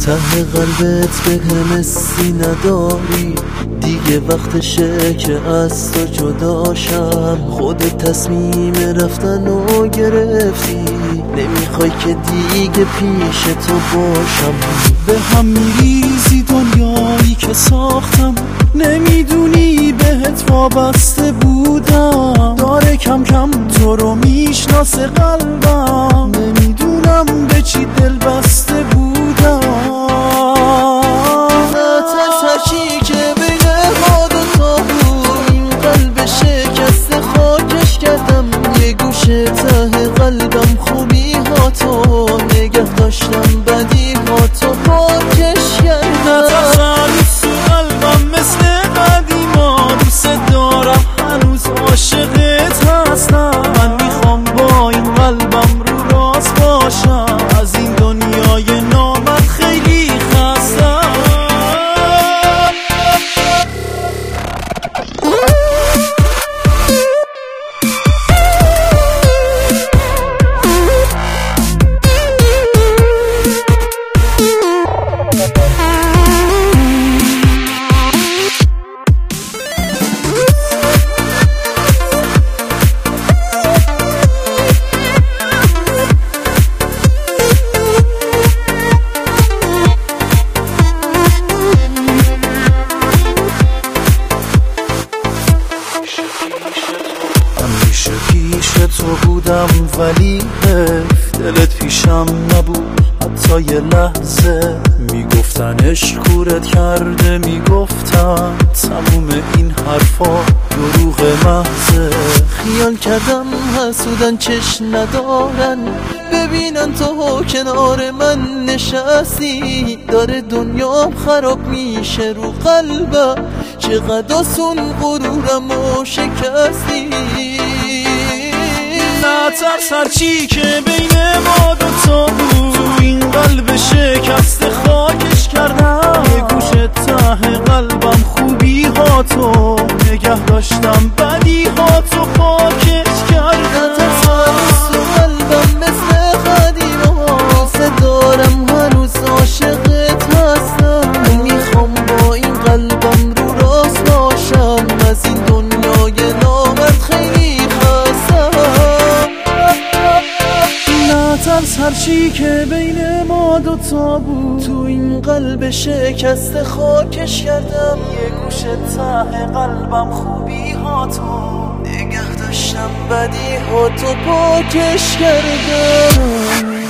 ته قلبت به حسی نداری، دیگه وقتشه که از تو جداشم. خودت تصمیم رفتن رو گرفتی، نمیخوای که دیگه پیش تو باشم. به هم میریزی دنیایی که ساختم، نمیدونی بهت وابسته بودم. داره کم کم تو رو میشناسه قلبم، نمیدونم به چی دل بسته بودم. هرچی که بین ما دوتا بود، این قلب شکسته خاکش کردم. یه گوشه ته قلبم خوبی ها تو نگه داشتم، بدی ها تو پاکش کردم. نترس تو قلبم مثل قدیما، دوست دارم هنوز عاشقت هستم. من میخوام با این قلبم رو راست باشم، از این دنیای نامرد خیلی خستم. همیشه پیش تو بودم ولی حیف دلت پیشم نبود حتی یه لحظه. میگفتن عشق کورت کرده، میگفتن تموم این حرفا دروغ محضه. خیال کردم حسودن چش ندارن، ببینن تو کنار من نشستی. داره دنیام خراب میشه رو قلبم، چقدر آسون غرورم و شکستی. نترس هرچی که بین ما دوتا بود، تو این قلب شکسته خاکش کردم. یه گوشه ته قلبم خوبی ها تو نگه داشتم، بدی ها تو پاکش کردم. نترس تو قلبم مثل قدیما، دوست دارم هنوز عاشقت هستم. میخوام با این قلبم رو راست باشم، از این دنیای نامرد خیلی خستم. نترس هرچی که بین ما دوتا بود، تو این قلب شکسته خاکش کردم. یه گوشه ته قلبم خوبی ها تو نگه داشتم، بدی ها تو پاکش کردم.